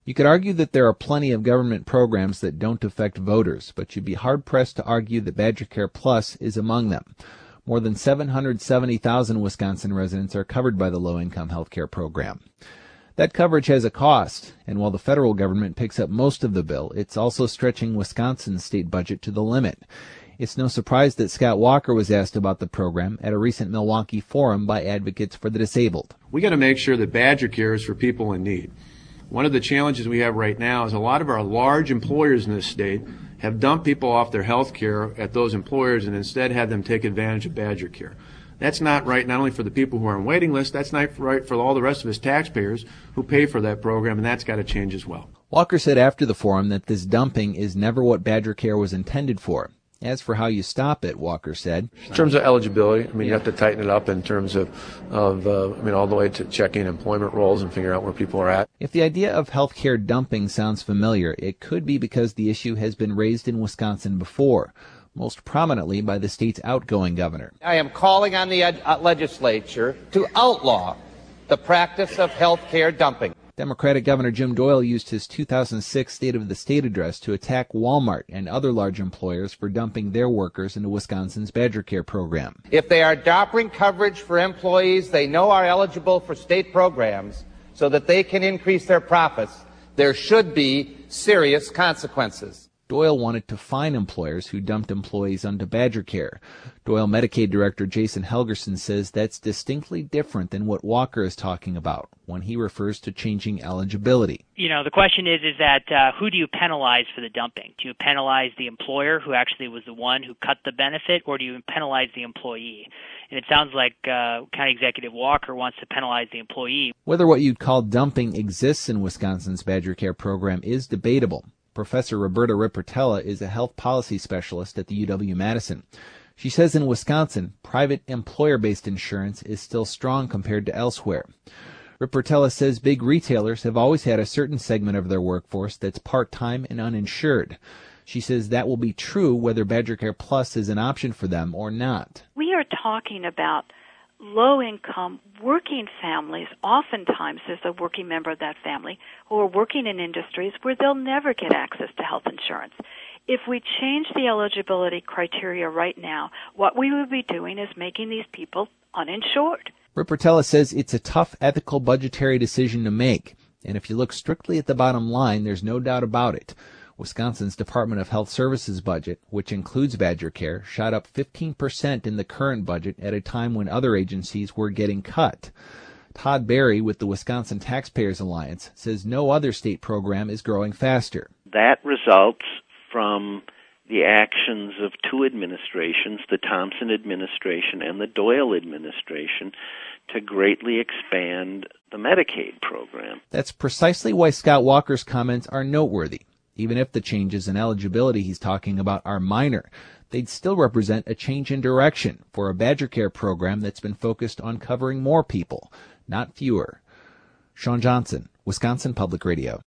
You could argue that there are plenty of government programs that don't affect voters, but you'd be hard-pressed to argue that BadgerCare Plus is among them. More than 770,000 Wisconsin residents are covered by the low-income health care program. That coverage has a cost, and while the federal government picks up most of the bill, it's also stretching Wisconsin's state budget to the limit. It's no surprise that Scott Walker was asked about the program at a recent Milwaukee forum by Advocates for the Disabled. We got to make sure that BadgerCare is for people in need. One of the challenges we have right now is a lot of our large employers in this state have dumped people off their health care at those employers and instead had them take advantage of BadgerCare. That's not right not only for the people who are on waiting lists, that's not right for all the rest of us taxpayers who pay for that program, and that's got to change as well. Walker said after the forum that this dumping is never what BadgerCare was intended for. As for how you stop it, Walker said, in terms of eligibility, you have to tighten it up in terms of all the way to checking employment roles and figuring out where people are at. If the idea of health care dumping sounds familiar, it could be because the issue has been raised in Wisconsin before, most prominently by the state's outgoing governor. I am calling on the legislature to outlaw the practice of health care dumping. Democratic Governor Jim Doyle used his 2006 State of the State address to attack Walmart and other large employers for dumping their workers into Wisconsin's BadgerCare program. If they are offering coverage for employees they know are eligible for state programs so that they can increase their profits, there should be serious consequences. Doyle wanted to fine employers who dumped employees onto BadgerCare. Doyle Medicaid Director Jason Helgerson says that's distinctly different than what Walker is talking about when he refers to changing eligibility. The question is that who do you penalize for the dumping? Do you penalize the employer who actually was the one who cut the benefit, or do you penalize the employee? And it sounds like County Executive Walker wants to penalize the employee. Whether what you'd call dumping exists in Wisconsin's BadgerCare program is debatable. Professor Roberta Rippertella is a health policy specialist at the UW-Madison. She says in Wisconsin, private employer-based insurance is still strong compared to elsewhere. Rippertella says big retailers have always had a certain segment of their workforce that's part-time and uninsured. She says that will be true whether BadgerCare Plus is an option for them or not. We are talking about low-income working families, oftentimes there's a working member of that family, who are working in industries where they'll never get access to health insurance. If we change the eligibility criteria right now, what we would be doing is making these people uninsured. Rippertella says it's a tough ethical budgetary decision to make, and if you look strictly at the bottom line, there's no doubt about it. Wisconsin's Department of Health Services budget, which includes BadgerCare, shot up 15% in the current budget at a time when other agencies were getting cut. Todd Berry with the Wisconsin Taxpayers Alliance says no other state program is growing faster. That results from the actions of two administrations, the Thompson administration and the Doyle administration, to greatly expand the Medicaid program. That's precisely why Scott Walker's comments are noteworthy. Even if the changes in eligibility he's talking about are minor, they'd still represent a change in direction for a BadgerCare program that's been focused on covering more people, not fewer. Sean Johnson, Wisconsin Public Radio.